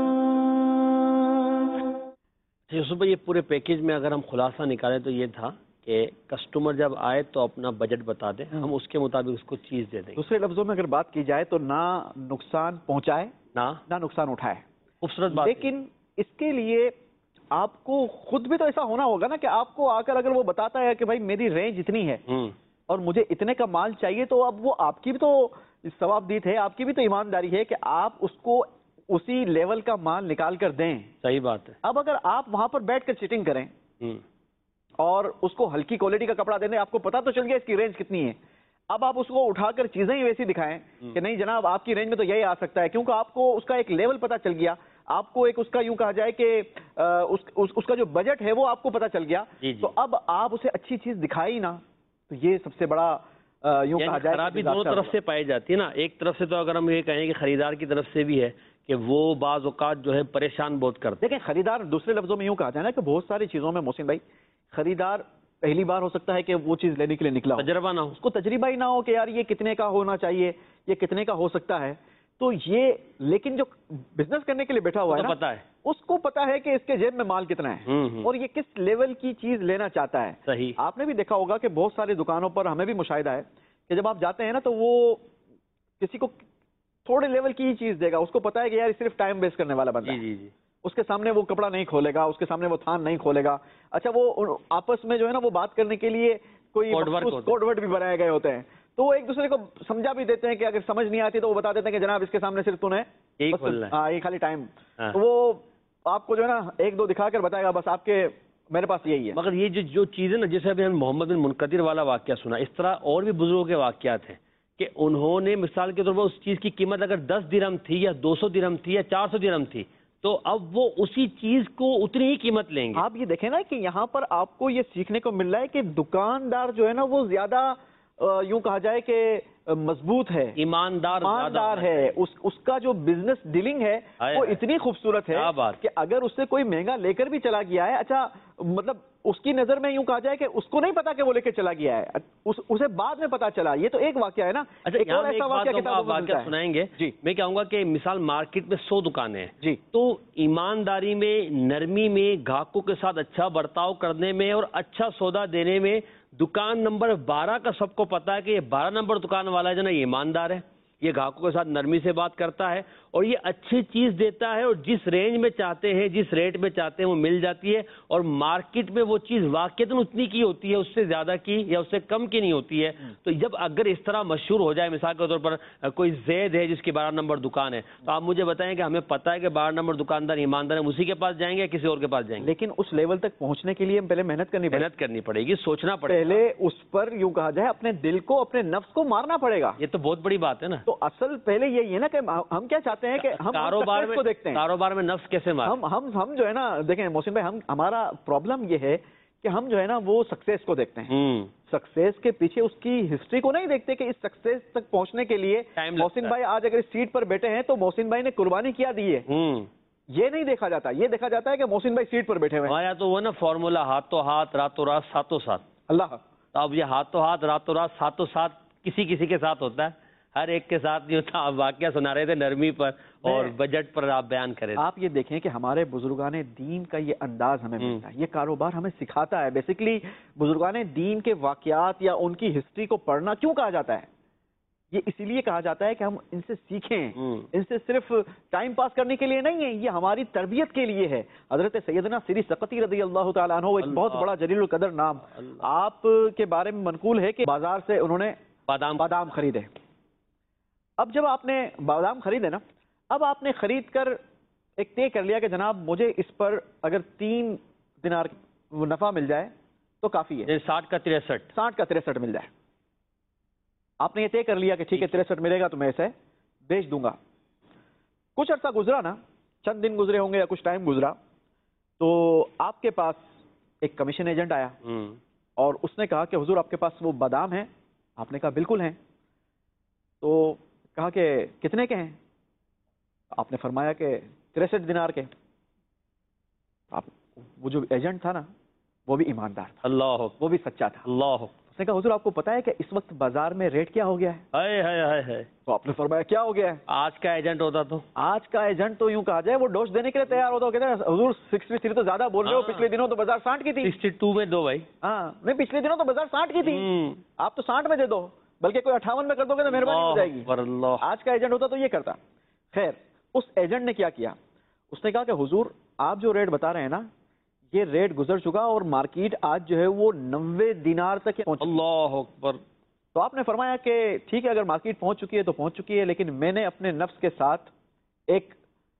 یوسف بھائی، یہ پورے پیکیج میں اگر ہم خلاصہ نکالیں تو یہ تھا کہ کسٹمر جب آئے تو اپنا بجٹ بتا دیں، ہم اس کے مطابق اس کو چیز دے دیں. دوسرے لفظوں میں اگر بات کی جائے تو نہ نقصان پہنچائے نہ نہ نقصان اٹھائے. خوبصورت بات. لیکن اس کے لیے آپ کو خود بھی تو ایسا ہونا ہوگا نا کہ آپ کو آ کر اگر وہ بتاتا ہے کہ بھائی میری رینج اتنی ہے اور مجھے اتنے کا مال چاہیے، تو اب وہ آپ کی بھی تو ثوابدید ہے، آپ کی بھی تو ایمانداری ہے کہ آپ اس کو اسی لیول کا مال نکال کر دیں. صحیح بات ہے. اب اگر آپ وہاں پر بیٹھ کر چیٹنگ کریں اور اس کو ہلکی کوالٹی کا کپڑا دیں، آپ کو پتا تو چل گیا اس کی رینج کتنی ہے، اب آپ اس کو اٹھا کر چیزیں ہی ویسی دکھائیں کہ نہیں جناب آپ کی رینج میں تو یہی آ سکتا ہے، کیونکہ آپ کو اس کا ایک لیول پتا چل گیا، آپ کو ایک اس کا یوں کہا جائے کہ اس, اس, اس کا جو بجٹ ہے وہ آپ کو پتا چل گیا. جی جی. تو اب آپ اسے اچھی چیز دکھائی نا، تو یہ سب سے بڑا یوں کہا جائے خرابی دونوں طرف سے پائی جاتی ہے نا. ایک طرف سے تو اگر ہم یہ کہیں کہ خریدار کی طرف سے بھی ہے کہ وہ بعض اوقات جو ہے پریشان بہت کرتے. دیکھیں خریدار دوسرے لفظوں میں یوں کہا جائے نا کہ بہت ساری چیزوں میں محسن بھائی خریدار پہلی بار ہو سکتا ہے کہ وہ چیز لینے کے لیے نکلا ہو، تجربہ نہ ہو، اس کو تجربہ ہی نہ ہو کہ یار یہ کتنے کا ہونا چاہیے، یہ کتنے کا ہو سکتا ہے. تو یہ لیکن جو بزنس کرنے کے لیے بیٹھا ہوا ہے نا، پتا ہے، اس کو پتا ہے کہ اس کے جیب میں مال کتنا ہے اور یہ کس لیول کی چیز لینا چاہتا ہے. صحیح. آپ نے بھی دیکھا ہوگا کہ بہت ساری دکانوں پر ہمیں بھی مشاہدہ ہے کہ جب آپ جاتے ہیں نا تو وہ کسی کو تھوڑے لیول کی ہی چیز دے گا، اس کو پتا ہے کہ یار صرف ٹائم ویسٹ کرنے والا بندہ ہے. جی جی. اس کے سامنے وہ کپڑا نہیں کھولے گا، اس کے سامنے وہ تھان نہیں کھولے گا. اچھا وہ آپس میں جو ہے نا وہ بات کرنے کے لیے کوئی کوڈ ورڈ بھی بنائے گئے ہوتے ہیں، تو وہ ایک دوسرے کو سمجھا بھی دیتے ہیں کہ اگر سمجھ نہیں آتی تو وہ بتا دیتے ہیں کہ جناب اس کے سامنے صرف تو نے ہاں یہ خالی ٹائم. تو وہ آپ کو جو ہے نا ایک دو دکھا کر بتائے گا بس آپ کے میرے پاس یہی ہے. مگر یہ جو جو چیزیں نا جیسے ابھی ہم محمد بن منقدر والا واقعہ سنا، اس طرح اور بھی بزرگوں کے واقعات ہیں کہ انہوں نے مثال کے طور پر اس چیز کی قیمت اگر دس درہم تھی یا دو سو درہم تھی یا چار سو درہم تھی تو اب وہ اسی چیز کو اتنی ہی قیمت لیں گے. آپ یہ دیکھیں نا کہ یہاں پر آپ کو یہ سیکھنے کو مل رہا ہے کہ دکاندار جو ہے نا وہ زیادہ یوں کہا جائے کہ مضبوط ہے، ایماندار ایماندار ہے، اس اس کا جو بزنس ڈیلنگ ہے وہ اتنی خوبصورت ہے کہ اگر اس سے کوئی مہنگا لے کر بھی چلا گیا ہے، اچھا مطلب اس کی نظر میں یوں کہا جائے کہ اس کو نہیں پتا کہ وہ لے کے چلا گیا ہے، اسے بعد میں پتا چلا. یہ تو ایک واقعہ ہے نا. اچھا اور ایسا واقعہ سنائیں گے. جی میں کہوں گا کہ مثال مارکیٹ میں سو دکانیں ہیں جی، تو ایمانداری میں، نرمی میں، گاہکوں کے ساتھ اچھا برتاؤ کرنے میں اور اچھا سودا دینے میں دکان نمبر بارہ کا سب کو پتا ہے کہ یہ بارہ نمبر دکان والا ہے جو نا یہ ایماندار ہے، یہ گاہکوں کے ساتھ نرمی سے بات کرتا ہے اور یہ اچھی چیز دیتا ہے اور جس رینج میں چاہتے ہیں، جس ریٹ میں چاہتے ہیں وہ مل جاتی ہے اور مارکیٹ میں وہ چیز واقعتاً اتنی کی ہوتی ہے، اس سے زیادہ کی یا اس سے کم کی نہیں ہوتی ہے. تو جب اگر اس طرح مشہور ہو جائے، مثال کے طور پر کوئی زید ہے جس کی بارہ نمبر دکان ہے، تو آپ مجھے بتائیں کہ ہمیں پتہ ہے کہ بارہ نمبر دکاندار ایماندار ہے، اسی کے پاس جائیں گے یا کسی اور کے پاس جائیں گے؟ لیکن اس لیول تک پہنچنے کے لیے ہم پہلے محنت کرنی محنت کرنی پڑے گی، سوچنا پڑے گا، پہلے اس پر یوں کہا جائے اپنے دل کو، اپنے نفس کو مارنا پڑے گا. یہ تو بہت بڑی بات ہے نا. تو اصل پہلے یہی ہے نا کہ ہم کیا چاہتے ہیں کہ ہم کاروبار کو دیکھتے ہیں، کاروبار میں نفس کیسے ماریں. ہم ہم ہم جو ہے نا دیکھیں محسن بھائی، ہم ہمارا پرابلم یہ ہے کہ ہم جو ہے نا وہ سکسیس کو دیکھتے ہیں، سکسیس کے پیچھے اس کی ہسٹری کو نہیں دیکھتے کہ اس سکسیس تک پہنچنے کے لیے محسن بھائی آج اگر اس سیٹ پر بیٹھے ہیں تو محسن بھائی نے قربانی کیا دی ہے. یہ نہیں دیکھا جاتا. یہ دیکھا جاتا ہے کہ محسن بھائی سیٹ پر بیٹھے ہوئے ہیں. آیا تو وہ نا فارمولا ہاتھوں ہاتھ راتوں رات ساتوں ساتھ. اللہ اب یہ ہاتھوں ہاتھ راتوں رات ساتوں ساتھ کسی کسی کے ساتھ ہوتا ہے، ہر ایک کے ساتھ نہیں ہوتا. آپ واقعہ سنا رہے تھے نرمی پر اور بجٹ پر آپ بیان کریں. آپ یہ دیکھیں کہ ہمارے بزرگان دین کا یہ انداز ہمیں ملتا ہے، یہ کاروبار ہمیں سکھاتا ہے. بیسیکلی بزرگان دین کے واقعات یا ان کی ہسٹری کو پڑھنا کیوں کہا جاتا ہے؟ یہ اسی لیے کہا جاتا ہے کہ ہم ان سے سیکھیں، ان سے صرف ٹائم پاس کرنے کے لیے نہیں ہے، یہ ہماری تربیت کے لیے ہے. حضرت سیدنا سری سقطی رضی اللہ تعالیٰ عنہ ایک بہت بڑا جلیل القدر نام، آپ کے بارے میں منقول ہے کہ بازار سے انہوں نے بادام بادام خریدے. اب جب آپ نے بادام خریدے نا، اب آپ نے خرید کر ایک طے کر لیا کہ جناب مجھے اس پر اگر تین دینار نفع مل جائے تو کافی ہے، ساٹھ کا تریسٹھ ساٹھ کا تریسٹھ مل جائے. آپ نے یہ طے کر لیا کہ ٹھیک ہے تریسٹھ ملے گا تو میں اسے بیچ دوں گا. کچھ عرصہ گزرا نا، چند دن گزرے ہوں گے یا کچھ ٹائم گزرا، تو آپ کے پاس ایک کمیشن ایجنٹ آیا اور اس نے کہا کہ حضور آپ کے پاس وہ بادام ہیں؟ آپ نے کہا بالکل ہیں. تو کہا کہ کتنے کے ہیں؟ آپ نے فرمایا کہ تریسٹھ دینار کے. آپ وہ جو ایجنٹ تھا نا وہ بھی ایماندار تھا، اللہ وہ بھی سچا تھا. اللہ اس نے کہا حضور آپ کو پتا ہے کہ اس وقت بازار میں ریٹ کیا ہو گیا ہے؟ ہائے ہائے ہائے ہائے. تو آپ نے فرمایا کیا ہو گیا ہے؟ آج کا ایجنٹ ہوتا تو آج کا ایجنٹ تو یوں کہا جائے وہ ڈوز دینے کے لیے تیار ہوتا. کہتے ہیں حضور سکسٹی تھری تو زیادہ بول رہے ہو، پچھلے دنوں تو بازار ساٹھ کی تھی. سکسٹی ٹو میں دو بھائی. ہاں نہیں پچھلے دنوں تو بازار ساٹھ کی تھی، آپ تو ساٹھ میں دے دو، بلکہ کوئی اٹھاون میں کر دو گے تو مہربانی ہو جائے گی. آج کا ایجنٹ ہوتا تو یہ کرتا. خیر اس ایجنٹ نے کیا کیا، اس نے کہا کہ حضور آپ جو ریٹ بتا رہے ہیں نا یہ ریٹ گزر چکا اور مارکیٹ آج جو ہے وہ نوے دینار تک پہنچ. اللہ اکبر. تو آپ نے فرمایا کہ ٹھیک ہے اگر مارکیٹ پہنچ چکی ہے تو پہنچ چکی ہے، لیکن میں نے اپنے نفس کے ساتھ ایک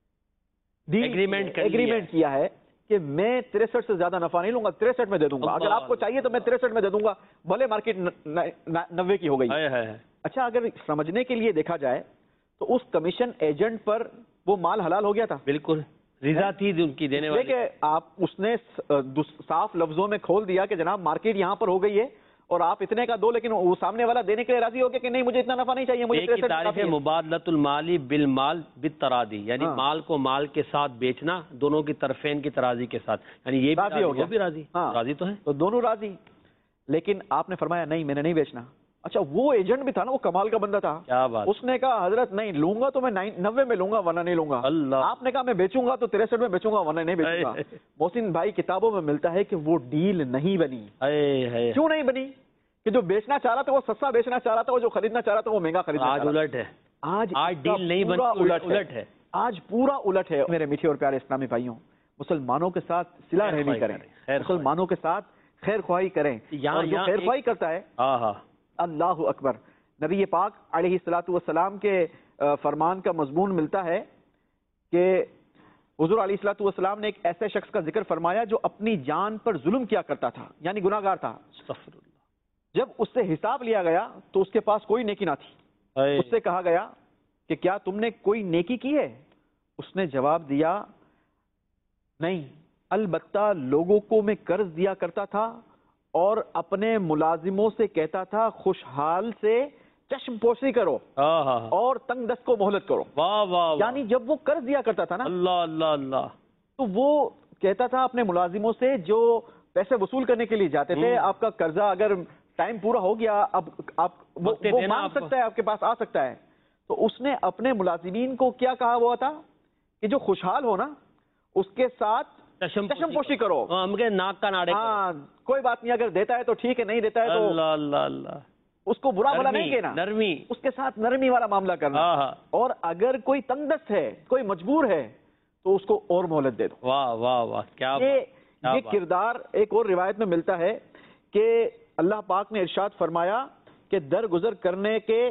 ایگریمنٹ ایگریمنٹ کیا ہے کہ میں تریسٹھ سے زیادہ نفع نہیں لوں گا، تریسٹھ میں دے دوں گا. اگر آپ کو چاہیے تو میں تریسٹھ میں دے دوں گا، بھلے مارکیٹ نوے کی ہو گئی. اچھا اگر سمجھنے کے لیے دیکھا جائے تو اس کمیشن ایجنٹ پر وہ مال حلال ہو گیا تھا. بالکل رضا تھی ان کی دینے والی. دیکھیں آپ اس نے صاف لفظوں میں کھول دیا کہ جناب مارکیٹ یہاں پر ہو گئی ہے اور آپ اتنے کا دو، لیکن وہ سامنے والا دینے کے لیے راضی ہو گیا کہ نہیں مجھے اتنا نفع نہیں چاہیے. مجھے ایک تعریف ہے مبادلۃ المالی بالمال بالتراضی، یعنی مال کو مال کے ساتھ بیچنا دونوں کی طرفین کی ترازی کے ساتھ، یعنی یہ راضی ہو گیا، بھی راضی راضی تو ہے، تو دونوں راضی. لیکن آپ نے فرمایا نہیں میں نے نہیں بیچنا. اچھا وہ ایجنٹ بھی تھا نا، وہ کمال کا بندہ تھا. کیا بات. اس نے کہا حضرت نہیں لوں گا تو میں نوے میں لوں گا ورنہ نہیں لوں گا. اللہ. آپ نے کہا میں بیچوں گا تو تریسٹھ میں بیچوں گا ورنہ نہیں بیچوں گا. محسن بھائی کتابوں میں ملتا ہے کہ وہ ڈیل نہیں بنی. کیوں نہیں بنی؟ کہ جو بیچنا چاہ رہا تھا وہ سستا بیچنا چاہ رہا تھا، وہ جو خریدنا چاہ رہا تھا وہ مہنگا خریدنا چاہ رہا تھا. آج الٹ ہے. آج آج ڈیل نہیں بنی، الٹ ہے. آج پورا الٹ ہے. میرے میٹھے اور پیارے اسلامی بھائیوں، مسلمانوں کے ساتھ صلہ رحمی کریں، مسلمانوں کے ساتھ خیر خواہی کریں. اور جو خیر خواہی کرتا ہے اللہ اکبر، نبی پاک علیہ الصلوۃ والسلام کے فرمان کا مضمون ملتا ہے کہ حضور علیہ الصلوۃ والسلام نے ایک ایسے شخص کا ذکر فرمایا جو اپنی جان پر ظلم کیا کرتا تھا، یعنی گناہ گار تھا. استغفر اللہ. جب اس سے حساب لیا گیا تو اس کے پاس کوئی نیکی نہ تھی. اس سے کہا گیا کہ کیا تم نے کوئی نیکی کی ہے؟ اس نے جواب دیا نہیں، البتہ لوگوں کو میں قرض دیا کرتا تھا اور اپنے ملازموں سے کہتا تھا خوشحال سے چشم پوشی کرو اور تنگ دست کو مہلت کرو. واہ واہ. یعنی جب وہ قرض دیا کرتا تھا نا، اللہ اللہ اللہ، تو وہ کہتا تھا اپنے ملازموں سے جو پیسے وصول کرنے کے لیے جاتے تھے، آپ کا قرضہ اگر ٹائم پورا ہو گیا اب آپ وہ مانگ سکتا ہے، آپ کے پاس آ سکتا ہے. تو اس نے اپنے ملازمین کو کیا کہا ہوا تھا کہ جو خوشحال ہو نا اس کے ساتھ چشم پوشی کرو، ہم کے ناک کا ناڑے. ہاں کوئی بات نہیں، اگر دیتا ہے تو ٹھیک ہے، نہیں دیتا ہے تو اللہ اللہ اللہ، اس کو برا بھلا نہیں کہنا، نرمی، اس کے ساتھ نرمی والا معاملہ کرنا. اور اگر کوئی تنگ دست ہے، کوئی مجبور ہے تو اس کو اور مہلت دے دو. واہ واہ واہ، کیا یہ کردار ایک اور روایت میں ملتا ہے کہ اللہ پاک نے ارشاد فرمایا کہ درگزر کرنے کے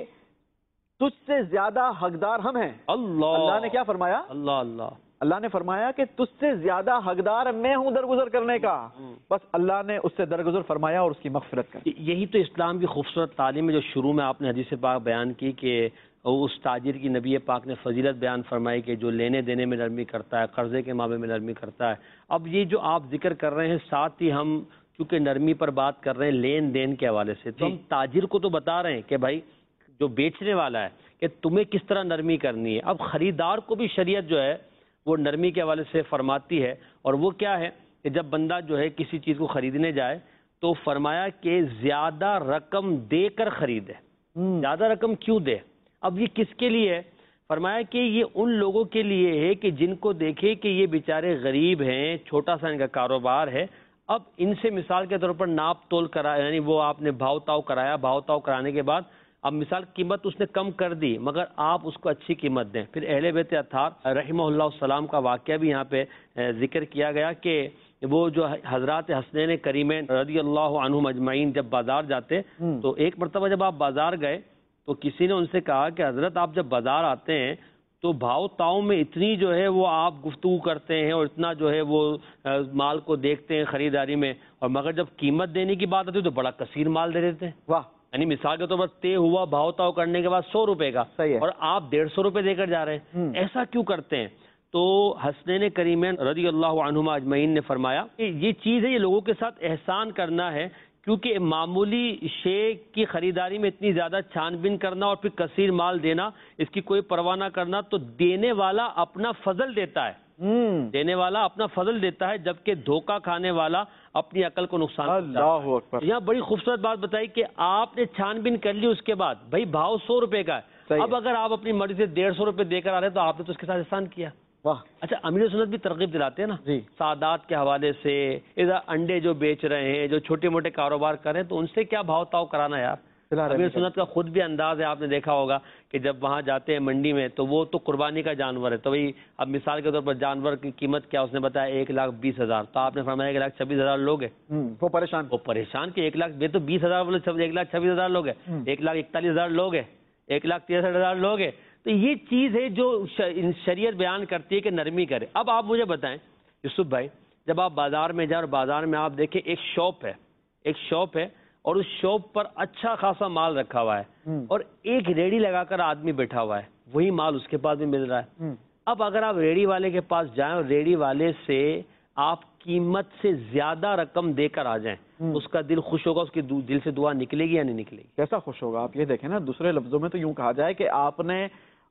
تجھ سے زیادہ حقدار ہم ہیں. اللہ اللہ نے کیا فرمایا؟ اللہ اللہ اللہ نے فرمایا کہ تجھ سے زیادہ حقدار میں ہوں درگزر کرنے کا. بس اللہ نے اس سے درگزر فرمایا اور اس کی مغفرت کر. یہی تو اسلام کی خوبصورت تعلیم ہے جو شروع میں آپ نے حدیث پاک بیان کی کہ اس تاجر کی نبی پاک نے فضیلت بیان فرمائی کہ جو لینے دینے میں نرمی کرتا ہے، قرضے کے معاملے میں نرمی کرتا ہے. اب یہ جو آپ ذکر کر رہے ہیں، ساتھ ہی ہم چونکہ نرمی پر بات کر رہے ہیں لین دین کے حوالے سے، تو ہم تاجر کو تو بتا رہے ہیں کہ بھائی جو بیچنے والا ہے کہ تمہیں کس طرح نرمی کرنی ہے. اب خریدار کو بھی شریعت جو ہے وہ نرمی کے حوالے سے فرماتی ہے، اور وہ کیا ہے کہ جب بندہ جو ہے کسی چیز کو خریدنے جائے تو فرمایا کہ زیادہ رقم دے کر خریدے. زیادہ رقم کیوں دے؟ اب یہ کس کے لیے ہے؟ فرمایا کہ یہ ان لوگوں کے لیے ہے کہ جن کو دیکھے کہ یہ بیچارے غریب ہیں، چھوٹا سا ان کا کاروبار ہے. اب ان سے مثال کے طور پر ناپ تول کرا، یعنی وہ آپ نے بھاؤ تاؤ کرایا، بھاؤ تاؤ کرانے کے بعد اب مثال قیمت اس نے کم کر دی مگر آپ اس کو اچھی قیمت دیں. پھر اہل بیت اطہار رحمہ اللہ السلام کا واقعہ بھی یہاں پہ ذکر کیا گیا کہ وہ جو حضرات حسنین کریمین رضی اللہ عنہم اجمعین جب بازار جاتے تو ایک مرتبہ جب آپ بازار گئے تو کسی نے ان سے کہا کہ حضرت آپ جب بازار آتے ہیں تو بھاؤ تاؤ میں اتنی جو ہے وہ آپ گفتگو کرتے ہیں اور اتنا جو ہے وہ مال کو دیکھتے ہیں خریداری میں، اور مگر جب قیمت دینے کی بات آتی ہے تو بڑا کثیر مال دے دیتے ہیں. واہ. یعنی مثال کے طور پر طے ہوا بھاؤ تاؤ کرنے کے بعد سو روپے کا اور آپ ڈیڑھ سو روپے دے کر جا رہے ہیں. ایسا کیوں کرتے ہیں؟ تو حسنین کریمین رضی اللہ عنہما اجمعین نے فرمایا کہ یہ چیز ہے، یہ لوگوں کے ساتھ احسان کرنا ہے، کیونکہ معمولی شے کی خریداری میں اتنی زیادہ چھان بین کرنا اور پھر کثیر مال دینا، اس کی کوئی پرواہ نہ کرنا، تو دینے والا اپنا فضل دیتا ہے، دینے والا اپنا فضل دیتا ہے، جبکہ دھوکہ کھانے والا اپنی عقل کو نقصان پہنچاتا ہے. یہاں بڑی خوبصورت بات بتائی کہ آپ نے چھان بین کر لی، اس کے بعد بھائی بھاؤ سو روپے کا ہے، اب اگر آپ اپنی مرضی سے ڈیڑھ سو روپے دے کر آ رہے ہیں تو آپ نے تو اس کے ساتھ احسان کیا. اچھا، امیر سنت بھی ترغیب دلاتے ہیں نا سادات کے حوالے سے، ادھر انڈے جو بیچ رہے ہیں، جو چھوٹے موٹے کاروبار کر رہے ہیں، تو ان سے کیا بھاؤ تاؤ کرانا یار. امیر سنت کا خود بھی انداز ہے، آپ نے دیکھا ہوگا کہ جب وہاں جاتے ہیں منڈی میں تو وہ تو قربانی کا جانور ہے، تو وہی اب مثال کے طور پر جانور کی قیمت کیا اس نے بتایا ایک لاکھ بیس ہزار، تو آپ نے فرمایا ایک لاکھ چھبیس ہزار لوگ ہیں، وہ پریشان وہ پریشان کہ ایک لاکھ بے تو بیس ہزار بولے ایک لاکھ چھبیس ہزار لوگ ہیں، ایک لاکھ اکتالیس ہزار لوگ ہیں، ایک لاکھ تریسٹھ ہزار لوگ ہیں. تو یہ چیز ہے جو شریعت بیان کرتی ہے کہ نرمی کرے. اب آپ مجھے بتائیں یوسف بھائی، جب آپ بازار میں جائیں اور بازار میں آپ دیکھیں ایک شاپ ہے، ایک شاپ ہے اور اس شاپ پر اچھا خاصا مال رکھا ہوا ہے اور ایک ریڑھی لگا کر آدمی بیٹھا ہوا ہے، وہی مال اس کے پاس بھی مل رہا ہے. اب اگر آپ ریڑھی والے کے پاس جائیں اور ریڑھی والے سے آپ قیمت سے زیادہ رقم دے کر آ جائیں، اس کا دل خوش ہوگا، اس کے دل سے دعا نکلے گی یا نہیں نکلے گی؟ کیسا خوش ہوگا؟ آپ یہ دیکھیں نا، دوسرے لفظوں میں تو یوں کہا جائے کہ آپ نے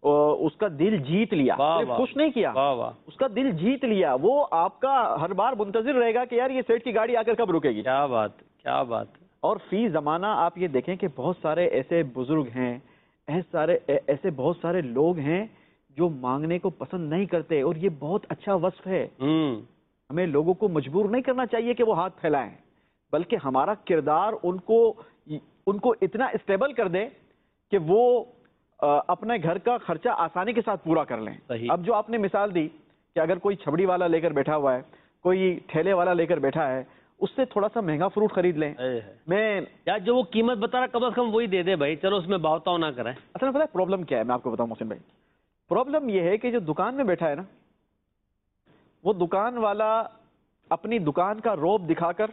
اس کا دل جیت لیا، خوش نہیں کیا، اس کا دل جیت لیا. وہ آپ کا ہر بار منتظر رہے گا کہ یار یہ سیٹ کی گاڑی آ کر کب رکے گی. کیا بات، کیا بات. اور فی زمانہ آپ یہ دیکھیں کہ بہت سارے ایسے بزرگ ہیں، ایسے سارے ایسے بہت سارے لوگ ہیں جو مانگنے کو پسند نہیں کرتے، اور یہ بہت اچھا وصف ہے. ہمیں لوگوں کو مجبور نہیں کرنا چاہیے کہ وہ ہاتھ پھیلائیں، بلکہ ہمارا کردار ان کو ان کو اتنا اسٹیبل کر دے کہ وہ اپنے گھر کا خرچہ آسانی کے ساتھ پورا کر لیں. اب جو آپ نے مثال دی کہ اگر کوئی چھبڑی والا لے کر بیٹھا ہوا ہے، کوئی ٹھیلے والا لے کر بیٹھا ہے، اس سے تھوڑا سا مہنگا فروٹ خرید لیں. میں یار جو وہ قیمت بتا رہا کم از کم وہی دے دے بھائی، چلو اس میں بھاؤ تاؤ نہ کریں. اصل میں پرابلم کیا ہے میں آپ کو بتاؤں محسن بھائی، پرابلم یہ ہے کہ جو دکان میں بیٹھا ہے نا، وہ دکان والا اپنی دکان کا روب دکھا کر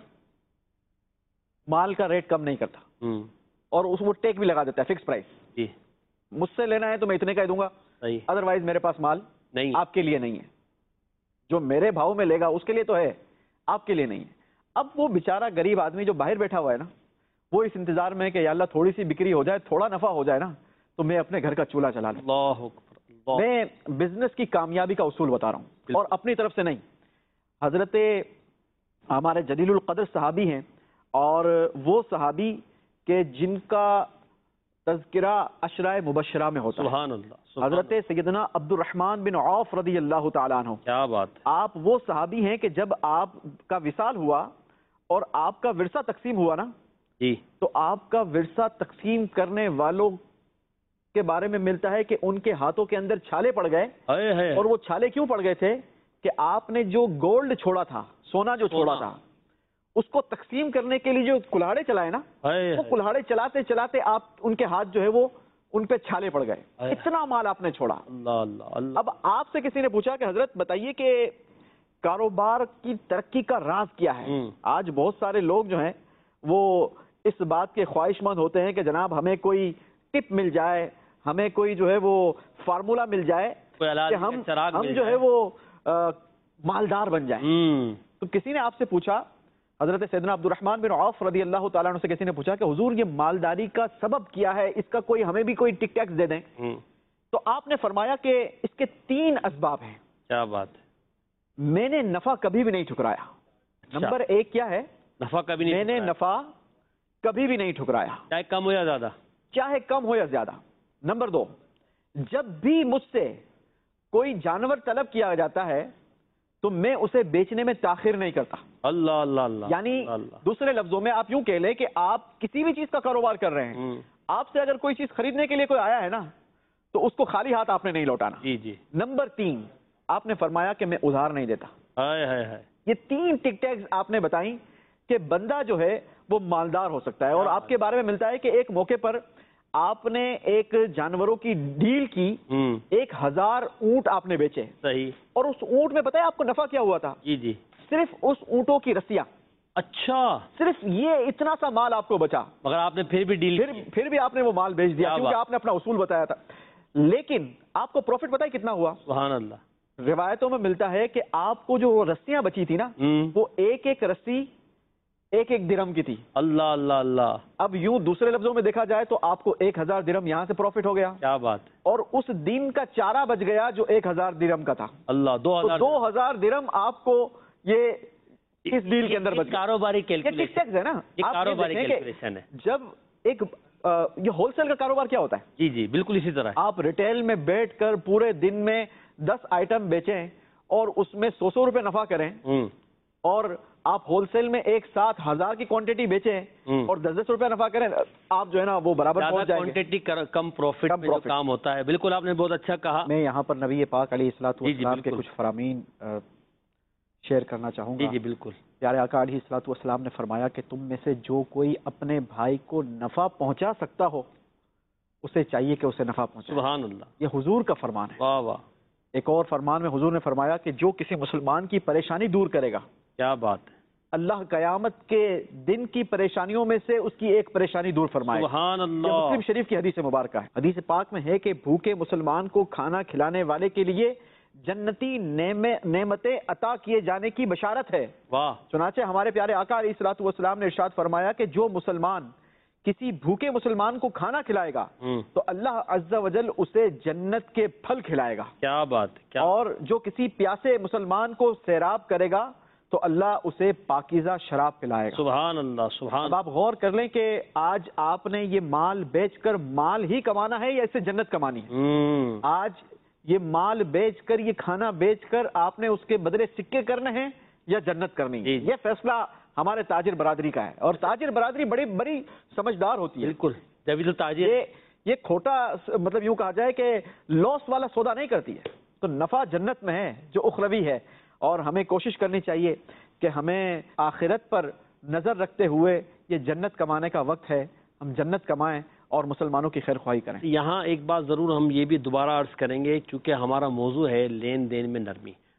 مال کا ریٹ کم نہیں کرتا اور اس وہ ٹیک بھی لگا دیتا ہے فکس پرائس. جی مجھ سے لینا ہے تو میں اتنے کا ہی دوں گا, ادروائز میرے پاس مال نہیں, آپ کے لیے نہیں ہے. جو میرے بھاؤ میں لے گا اس کے لیے تو ہے, آپ کے لیے نہیں ہے. اب وہ بیچارہ غریب آدمی جو باہر بیٹھا ہوا ہے نا, وہ اس انتظار میں کہ یا اللہ تھوڑی سی بکری ہو جائے, تھوڑا نفع ہو جائے نا, تو میں اپنے گھر کا چولہا چلا لوں. اللہ اکبر. میں بزنس کی کامیابی کا اصول بتا رہا ہوں اور اپنی طرف سے نہیں. حضرت ہمارے جلیل القدر صحابی ہیں, اور وہ صحابی کہ جن کا تذکرہ عشرہ مبشرہ میں ہوتا ہے. سبحان اللہ. حضرت سیدنا عبد الرحمن بن عوف رضی اللہ تعالیٰ عنہ. کیا بات. آپ وہ صحابی ہیں کہ جب آپ کا وصال ہوا اور آپ کا ورثہ تقسیم ہوا نا, جی, تو آپ کا ورثہ تقسیم کرنے والوں کے بارے میں ملتا ہے کہ ان کے ہاتھوں کے اندر چھالے پڑ گئے. اور وہ چھالے کیوں پڑ گئے تھے کہ آپ نے جو گولڈ چھوڑا تھا, سونا جو چھوڑا تھا, اس کو تقسیم کرنے کے لیے جو کلاڑے چلائے نا, وہ کلاڑے چلاتے چلاتے آپ ان کے ہاتھ جو ہے وہ ان پہ چھالے پڑ گئے. اتنا مال آپ نے چھوڑا. اللہ اللہ اللہ. اب آپ سے کسی نے پوچھا کہ حضرت بتائیے کہ کاروبار کی ترقی کا راز کیا ہے. آج بہت سارے لوگ جو ہیں وہ اس بات کے خواہش مند ہوتے ہیں کہ جناب ہمیں کوئی ٹپ مل جائے, ہمیں کوئی جو ہے وہ فارمولا مل جائے کہ ہم ہم جو ہے وہ مالدار بن جائیں. تو کسی نے آپ سے پوچھا, حضرت سیدنا عبد الرحمن بن عوف رضی اللہ تعالیٰ عنہ سے کسی نے پوچھا کہ حضور یہ مالداری کا سبب کیا ہے, اس کا کوئی ہمیں بھی کوئی ٹک ٹیکس دے دیں. تو آپ نے فرمایا کہ اس کے تین اسباب ہیں. کیا بات ہے. میں نے نفع کبھی بھی نہیں ٹھکرایا. نمبر ایک کیا ہے, نفع کبھی نہیں, میں نے نفع کبھی بھی نہیں ٹھکرایا, چاہے کم ہو یا زیادہ, چاہے کم ہو یا زیادہ. نمبر دو, جب بھی مجھ سے کوئی جانور طلب کیا جاتا ہے تو میں اسے بیچنے میں تاخیر نہیں کرتا. اللہ اللہ اللہ. یعنی دوسرے لفظوں میں آپ یوں کہہ لیں کہ آپ کسی بھی چیز کا کاروبار کر رہے ہیں, آپ سے اگر کوئی چیز خریدنے کے لیے کوئی آیا ہے نا, تو اس کو خالی ہاتھ آپ نے نہیں لوٹانا. جی جی. نمبر تین, آپ نے فرمایا کہ میں ادھار نہیں دیتا. ہائے ہائے ہائے. یہ تین ٹک ٹیکس آپ نے بتائیں کہ بندہ جو ہے وہ مالدار ہو سکتا ہے. اور آپ کے بارے میں ملتا ہے کہ ایک موقع پر آپ نے ایک جانوروں کی ڈیل کی, ایک ہزار اونٹ آپ نے بیچے. صحیح. اور اس اونٹ میں پتہ ہے آپ کو نفع کیا ہوا تھا؟ جی جی. صرف اس اونٹوں کی رسیاں. اچھا. صرف یہ اتنا سا مال آپ کو بچا, مگر آپ نے پھر بھی ڈیل پھر پھر بھی آپ نے وہ مال بیچ دیا کیونکہ آپ نے اپنا اصول بتایا تھا. لیکن آپ کو پروفٹ پتہ ہے کتنا ہوا؟ سبحان اللہ. روایتوں میں ملتا ہے کہ آپ کو جو رسیاں بچی تھی نا, وہ ایک ایک رسی ایک ایک درہم کی تھی. اللہ اللہ اللہ. اب یوں دوسرے لفظوں میں دیکھا جائے تو آپ کو ایک ہزار درہم یہاں سے پروفٹ ہو گیا. کیا بات. اور اس دن کا چارہ بچ گیا جو ایک ہزار درہم کا تھا. اللہ. دو ہزار دو ہزار درہم آپ کو یہ اس ڈیل کے اندر بچ گیا. کاروباری کیلکولیشن ہے نا, کاروباری کیلکولیشن ہے. جب ایک یہ ہول سیل کا کاروبار کیا ہوتا ہے؟ جی جی بالکل اسی طرح. آپ ریٹیل میں بیٹھ کر پورے دن میں دس آئٹم بیچیں اور اس میں سو سو روپے نفع کریں, اور آپ ہول سیل میں ایک ساتھ ہزار کی کوانٹٹی بیچیں اور دس دس روپے نفع کریں, آپ جو ہے نا وہ برابر پہنچ جائیں گے. کوانٹٹی کم پروفٹ میں جو کام ہوتا ہے. بالکل آپ نے بہت اچھا کہا. میں یہاں پر نبی پاک علیہ الصلوۃ والسلام کے کچھ فرامین شیئر کرنا چاہوں گا. جی جی بالکل. پیارے آقا علیہ الصلوۃ والسلام نے فرمایا کہ تم میں سے جو کوئی اپنے بھائی کو نفع پہنچا سکتا ہو اسے چاہیے کہ اسے نفع پہنچائے. سبحان اللہ. یہ حضور کا فرمان ہے. واہ واہ. ایک اور فرمان میں حضور نے فرمایا کہ جو کسی مسلمان کی پریشانی دور کرے گا, کیا بات ہے, اللہ قیامت کے دن کی پریشانیوں میں سے اس کی ایک پریشانی دور فرمائے. سبحان اللہ. یہ مسلم شریف کی حدیث مبارکہ ہے. حدیث پاک میں ہے کہ بھوکے مسلمان کو کھانا کھلانے والے کے لیے جنتی نعمتیں عطا کیے جانے کی بشارت ہے. واہ. چنانچہ ہمارے پیارے آقا علیہ الصلوۃ والسلام نے ارشاد فرمایا کہ جو مسلمان کسی بھوکے مسلمان کو کھانا کھلائے گا تو اللہ عز و جل اسے جنت کے پھل کھلائے گا. کیا بات. اور جو کسی پیاسے مسلمان کو سیراب کرے گا تو اللہ اسے پاکیزہ شراب پلائے گا. سبحان اللہ. سبحان. اب آپ غور کر لیں کہ آج آپ نے یہ مال بیچ کر مال ہی کمانا ہے یا اس سے جنت کمانی ہے؟ آج یہ مال بیچ کر, یہ کھانا بیچ کر آپ نے اس کے بدلے سکے کرنے ہیں یا جنت کرنی ہے؟ یہ فیصلہ ہمارے تاجر برادری کا ہے, اور تاجر برادری بڑی بڑی سمجھدار ہوتی ہے. بالکل. جبھی تو تاجر یہ کھوٹا مطلب یوں کہا جائے کہ لاس والا سودا نہیں کرتی ہے. تو نفع جنت میں ہے جو اخروی ہے, اور ہمیں کوشش کرنی چاہیے کہ ہمیں آخرت پر نظر رکھتے ہوئے یہ جنت کمانے کا وقت ہے, ہم جنت کمائیں اور مسلمانوں کی خیر خواہی کریں. یہاں ایک بات ضرور ہم یہ بھی دوبارہ عرض کریں گے, چونکہ ہمارا موضوع ہے لین دین میں نرمی.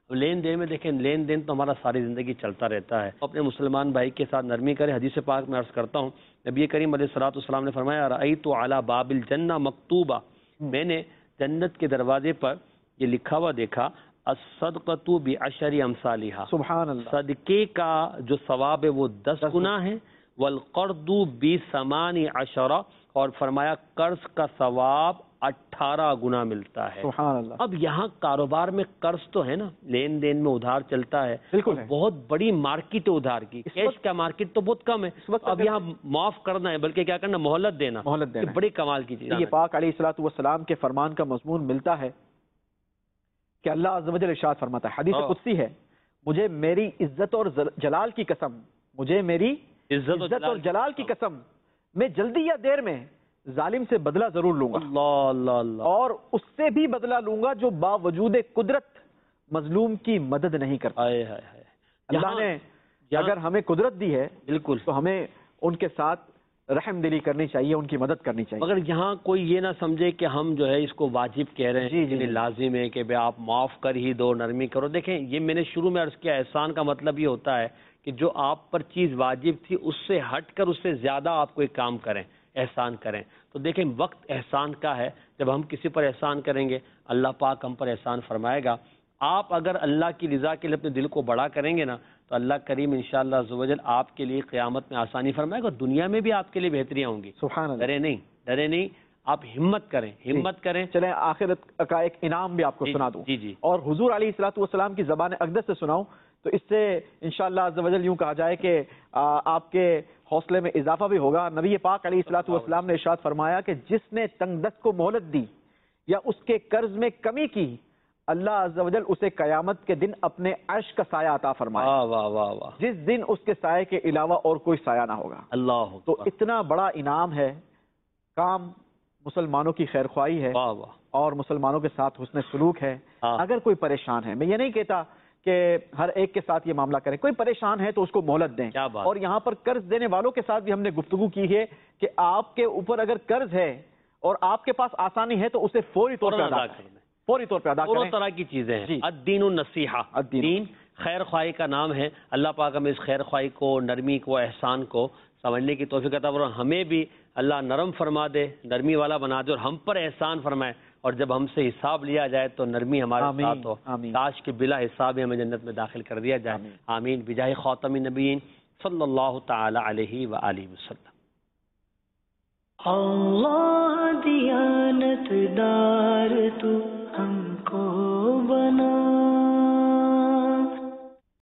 لین دین میں دیکھیں، لین دین تو ہمارا ساری زندگی چلتا رہتا ہے، اپنے مسلمان بھائی کے ساتھ نرمی کریں۔ حدیث پاک میں عرض کرتا ہوں، نبی کریم علیہ الصلوۃ والسلام نے فرمایا رأیت علی باب الجنہ مکتوبہ، میں نے جنت کے دروازے پر یہ لکھا ہوا دیکھا، الصدقۃ بعشر امثالھا، سبحان اللہ، صدقے کا جو ثواب ہے وہ دس گنا ہے، والقرض بثمان عشر، اور فرمایا قرض کا ثواب اٹھارہ گنا ملتا ہے۔ سبحان اللہ۔ اب یہاں کاروبار میں قرض تو ہے نا، لین دین میں ادھار چلتا ہے، بالکل ہے۔ بہت بڑی مارکیٹ ہے ادھار کی، کیش کا مارکیٹ تو بہت کم ہے، اب یہاں معاف کرنا ہے، بلکہ کیا کرنا، مہلت دینا، مہلت دینا، بڑی کمال کی چیز ہے۔ یہ پاک علیہ الصلوۃ والسلام کے فرمان کا مضمون ملتا ہے کہ اللہ عز و جل ارشاد فرماتا ہے، حدیث قدسی ہے، مجھے میری عزت اور جلال کی قسم، مجھے میری عزت اور جلال کی قسم، میں جلدی یا دیر میں ظالم سے بدلہ ضرور لوں گا، اللہ اللہ اللہ، اور اس سے بھی بدلہ لوں گا جو باوجود قدرت مظلوم کی مدد نہیں کرتا۔ اللہ نے اگر ہمیں قدرت دی ہے بالکل تو ہمیں ان کے ساتھ رحم دلی کرنی چاہیے، ان کی مدد کرنی چاہیے۔ مگر یہاں کوئی یہ نہ سمجھے کہ ہم جو ہے اس کو واجب کہہ رہے ہیں، جی جی یعنی لازم ہے کہ بھئی آپ معاف کر ہی دو، نرمی کرو۔ دیکھیں یہ میں نے شروع میں عرض کیا، احسان کا مطلب یہ ہوتا ہے کہ جو آپ پر چیز واجب تھی اس سے ہٹ کر اس سے زیادہ آپ کوئی کام کریں، احسان کریں۔ تو دیکھیں وقت احسان کا ہے، جب ہم کسی پر احسان کریں گے اللہ پاک ہم پر احسان فرمائے گا۔ آپ اگر اللہ کی رضا کے لیے اپنے دل کو بڑا کریں گے نا تو اللہ کریم انشاءاللہ عز و جل آپ کے لیے قیامت میں آسانی فرمائے گا، دنیا میں بھی آپ کے لیے بہتریاں ہوں گی۔ سبحان اللہ۔ ڈرے نہیں، ڈرے نہیں، آپ ہمت کریں، ہمت کریں۔ چلیں آخرت کا ایک انعام بھی آپ کو سنا دوں، جی جی، اور حضور علیہ الصلوۃ والسلام کی زبان اقدس سے سناؤں تو اس سے انشاءاللہ عز و جل یوں کہا جائے کہ آپ کے حوصلے میں اضافہ بھی ہوگا۔ نبی پاک علیہ الصلوۃ والسلام نے ارشاد فرمایا کہ جس نے تنگ دست کو مہلت دی یا اس کے قرض میں کمی کی، اللہ عز و جل اسے قیامت کے دن اپنے عرش کا سایہ عطا فرمائے، واہ واہ واہ واہ، جس دن اس کے سائے کے علاوہ اور کوئی سایہ نہ ہوگا۔ اللہ تو اتنا بڑا انعام ہے، کام مسلمانوں کی خیر خواہی ہے واہ واہ، اور مسلمانوں کے ساتھ حسن سلوک ہے۔ ہاں۔ اگر کوئی پریشان ہے، میں یہ نہیں کہتا کہ ہر ایک کے ساتھ یہ معاملہ کریں، کوئی پریشان ہے تو اس کو مہلت دیں۔ کیا بات۔ اور یہاں پر قرض دینے والوں کے ساتھ بھی ہم نے گفتگو کی ہے کہ آپ کے اوپر اگر قرض ہے اور آپ کے پاس آسانی ہے تو اسے فوری طور پر ادا کریں، فوری طور پہ ادا کریں۔ دونوں طرح کی چیزیں ہیں۔ الدین النصیحہ، دین خیر خواہی کا نام ہے۔ اللہ پاک ہمیں اس خیر خواہی کو، نرمی کو، احسان کو سمجھنے کی توفیق عطا فرمائے، ہمیں بھی اللہ نرم فرما دے، نرمی والا بنا دے، اور ہم پر احسان فرمائے، اور جب ہم سے حساب لیا جائے تو نرمی ہمارے ساتھ ہو، کاش کہ بلا حساب ہمیں جنت میں داخل کر دیا جائے۔ آمین بجاہ خاتم النبیین صلی اللہ تعالی علیہ وآلہ وسلم۔ اللہ دیانت دار تو ہم کو بنا